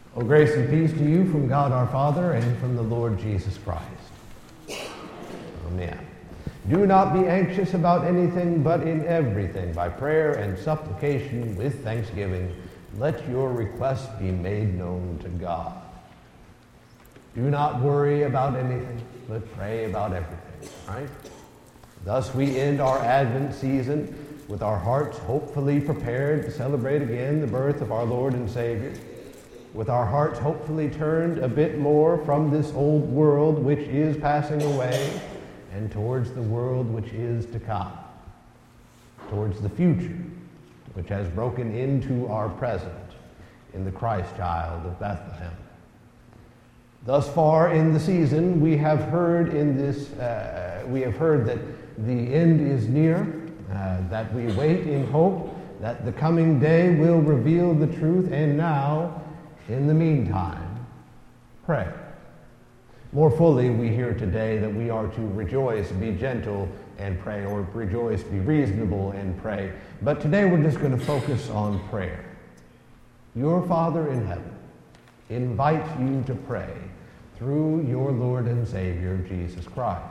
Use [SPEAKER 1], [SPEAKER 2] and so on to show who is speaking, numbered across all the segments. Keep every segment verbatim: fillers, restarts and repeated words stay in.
[SPEAKER 1] Oh, grace and peace to you from God our Father and from the Lord Jesus Christ. Amen. Do not be anxious about anything, but in everything, by prayer and supplication with thanksgiving, let your requests be made known to God. Do not worry about anything, but pray about everything, right? Thus we end our Advent season with our hearts hopefully prepared to celebrate again the birth of our Lord and Savior, with our hearts hopefully turned a bit more from this old world which is passing away and towards the world which is to come, towards the future which has broken into our present in the Christ child of Bethlehem. Thus far in the season, we have heard in this, uh, we have heard that the end is near, uh, that we wait in hope that the coming day will reveal the truth, and now, in the meantime, pray. More fully, we hear today that we are to rejoice, be gentle, and pray, or rejoice, be reasonable, and pray. But today we're just going to focus on prayer. Your Father in heaven invites you to pray through your Lord and Savior, Jesus Christ.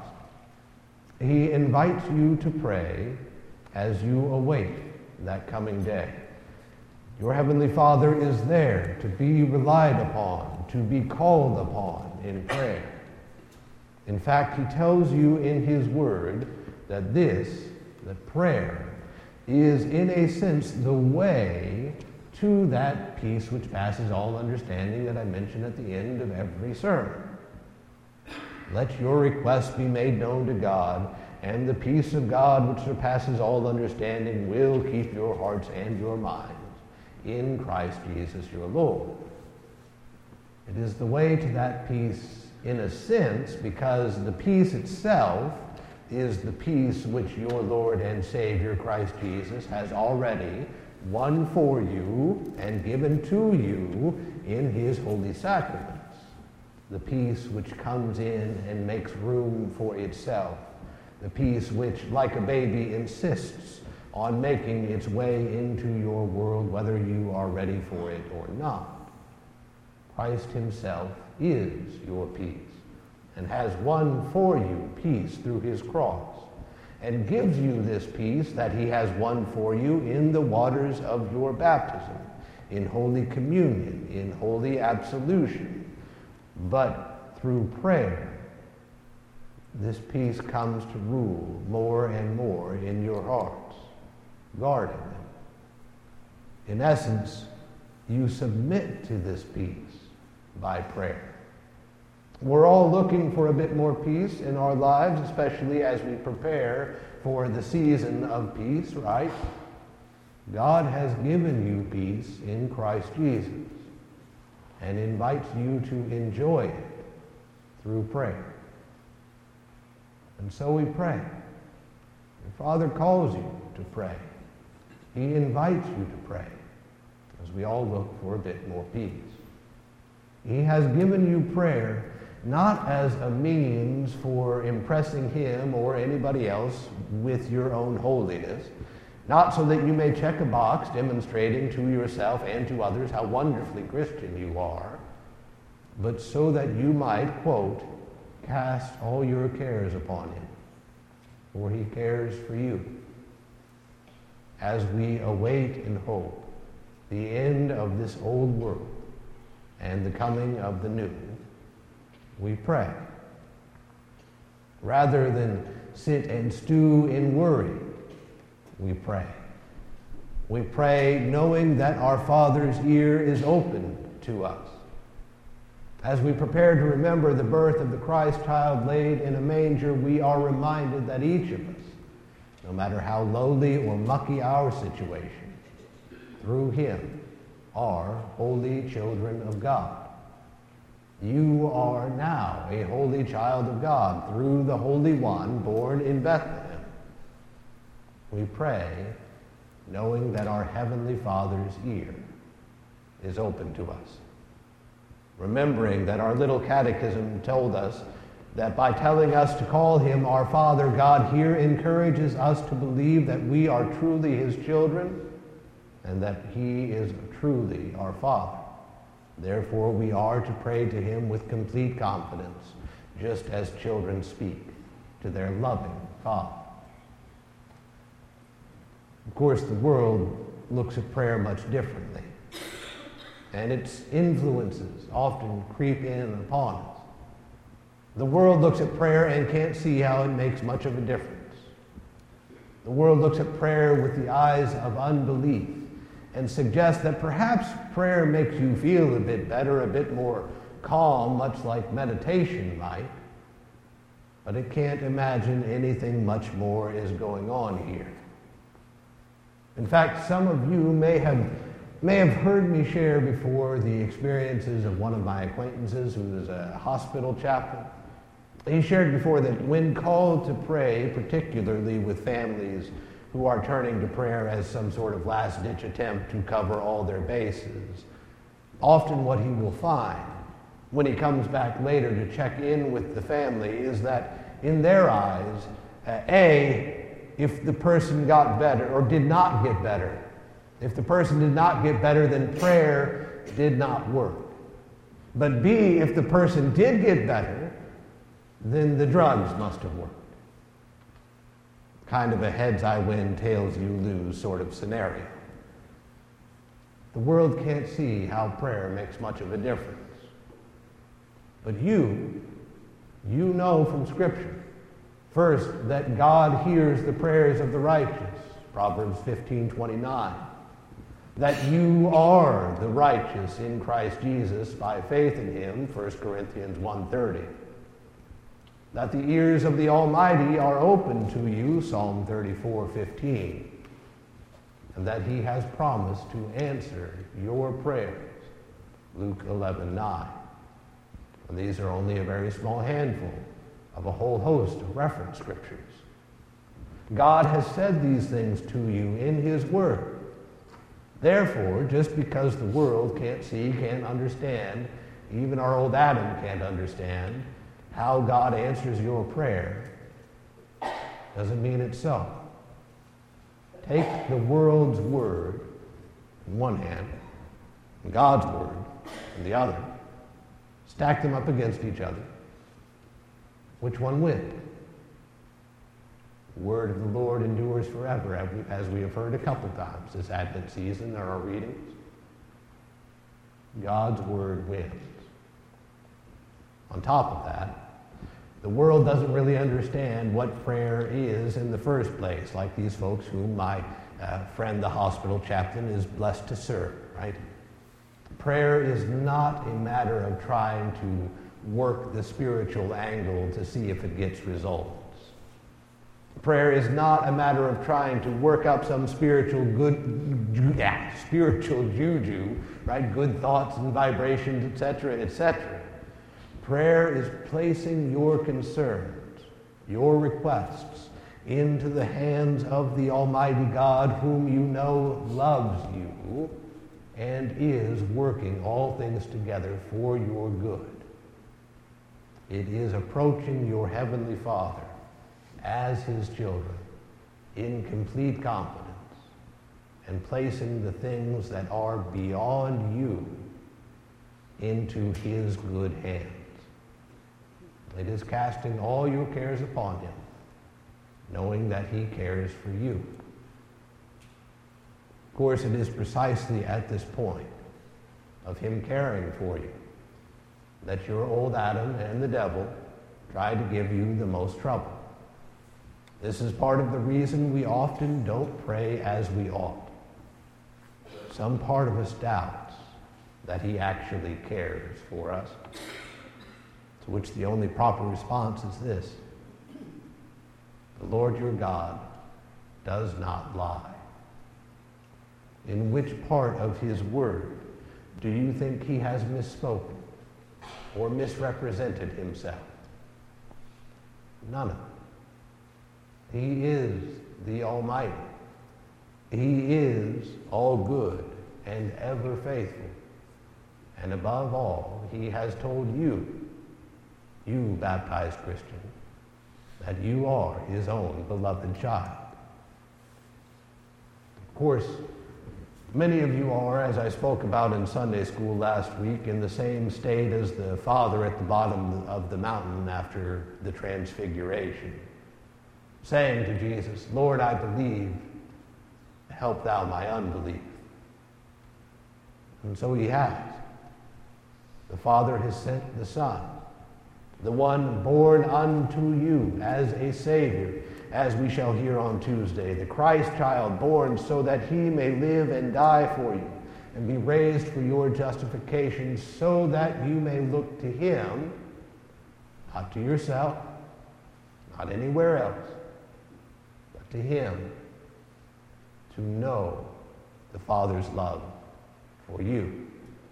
[SPEAKER 1] He invites you to pray as you await that coming day. Your Heavenly Father is there to be relied upon, to be called upon in prayer. In fact, he tells you in his word that this, that prayer, is in a sense the way to that peace which passes all understanding that I mention at the end of every sermon. Let your requests be made known to God, and the peace of God which surpasses all understanding will keep your hearts and your minds in Christ Jesus your Lord. It is the way to that peace in a sense because the peace itself is the peace which your Lord and Savior Christ Jesus has already won for you and given to you in his holy sacraments. The peace which comes in and makes room for itself. The peace which, like a baby, insists on making its way into your world, whether you are ready for it or not. Christ himself is your peace and has won for you peace through his cross, and gives you this peace that he has won for you in the waters of your baptism, in Holy Communion, in Holy Absolution. But through prayer, this peace comes to rule more and more in your hearts, guarding them. In essence, you submit to this peace by prayer. We're all looking for a bit more peace in our lives, especially as we prepare for the season of peace, right? God has given you peace in Christ Jesus and invites you to enjoy it through prayer. And so we pray. Your Father calls you to pray. He invites you to pray as we all look for a bit more peace. He has given you prayer not as a means for impressing him or anybody else with your own holiness, not so that you may check a box demonstrating to yourself and to others how wonderfully Christian you are, but so that you might, quote, cast all your cares upon him, for he cares for you. As we await in hope the end of this old world and the coming of the new, we pray. Rather than sit and stew in worry, we pray. We pray knowing that our Father's ear is open to us. As we prepare to remember the birth of the Christ child laid in a manger, we are reminded that each of us, no matter how lowly or mucky our situation, through him are holy children of God. You are now a holy child of God through the Holy One born in Bethlehem. We pray knowing that our Heavenly Father's ear is open to us. Remembering that our little catechism told us that by telling us to call him our Father, God here encourages us to believe that we are truly his children and that he is truly our Father. Therefore, we are to pray to him with complete confidence, just as children speak to their loving Father. Of course, the world looks at prayer much differently, and its influences often creep in upon us. The world looks at prayer and can't see how it makes much of a difference. The world looks at prayer with the eyes of unbelief and suggests that perhaps prayer makes you feel a bit better, a bit more calm, much like meditation might. But it can't imagine anything much more is going on here. In fact, some of you may have, may have heard me share before the experiences of one of my acquaintances who is a hospital chaplain. He shared before that when called to pray, particularly with families who are turning to prayer as some sort of last-ditch attempt to cover all their bases, often what he will find when he comes back later to check in with the family is that in their eyes, uh, A, if the person got better or did not get better, if the person did not get better, then prayer did not work. But B, if the person did get better, then the drugs must have worked. Kind of a heads I win, tails you lose sort of scenario. The world can't see how prayer makes much of a difference. But you, you know from Scripture, first, that God hears the prayers of the righteous, Proverbs fifteen twenty-nine. That you are the righteous in Christ Jesus by faith in him, First Corinthians one thirty. That the ears of the Almighty are open to you, Psalm thirty-four fifteen. And that he has promised to answer your prayers, Luke eleven nine. And these are only a very small handful of a whole host of reference scriptures. God has said these things to you in his word. Therefore, just because the world can't see, can't understand, even our old Adam can't understand how God answers your prayer, doesn't mean it's so. Take the world's word in one hand, and God's word in the other. Stack them up against each other. Which one wins? The word of the Lord endures forever, as we have heard a couple times this Advent season in our readings. God's word wins. On top of that, the world doesn't really understand what prayer is in the first place, like these folks whom my uh, friend, the hospital chaplain, is blessed to serve, right? Prayer is not a matter of trying to work the spiritual angle to see if it gets results. Prayer is not a matter of trying to work up some spiritual good, yeah, spiritual juju, right? Good thoughts and vibrations, et cetera, et cetera. Prayer is placing your concerns, your requests, into the hands of the Almighty God, whom you know loves you and is working all things together for your good. It is approaching your Heavenly Father as his children in complete confidence and placing the things that are beyond you into his good hands. It is casting all your cares upon him, knowing that he cares for you. Of course, it is precisely at this point of him caring for you that your old Adam and the devil try to give you the most trouble. This is part of the reason we often don't pray as we ought. Some part of us doubts that he actually cares for us, to which the only proper response is this: the Lord your God does not lie. In which part of his word do you think he has misspoken or misrepresented himself? None of it. He is the Almighty. He is all good and ever faithful. And above all, he has told you, you baptized Christian, that you are his own beloved child. Of course, Many of you are, as I spoke about in Sunday school last week, in the same state as the Father at the bottom of the mountain after the transfiguration, saying to Jesus, Lord, I believe, help thou my unbelief. And so he has. The Father has sent the Son, the one born unto you as a Savior, as we shall hear on Tuesday, the Christ child born so that he may live and die for you and be raised for your justification, so that you may look to him, not to yourself, not anywhere else, but to him, to know the Father's love for you,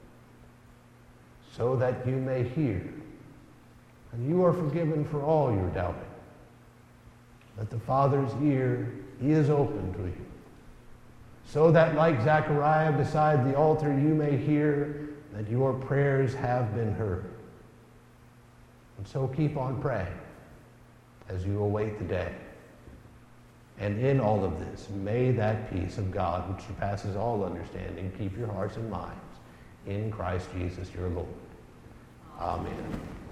[SPEAKER 1] so that you may hear, and you are forgiven for all your doubting, that the Father's ear is open to you, so that, like Zechariah beside the altar, you may hear that your prayers have been heard. And so keep on praying as you await the day. And in all of this, may that peace of God, which surpasses all understanding, keep your hearts and minds in Christ Jesus your Lord. Amen.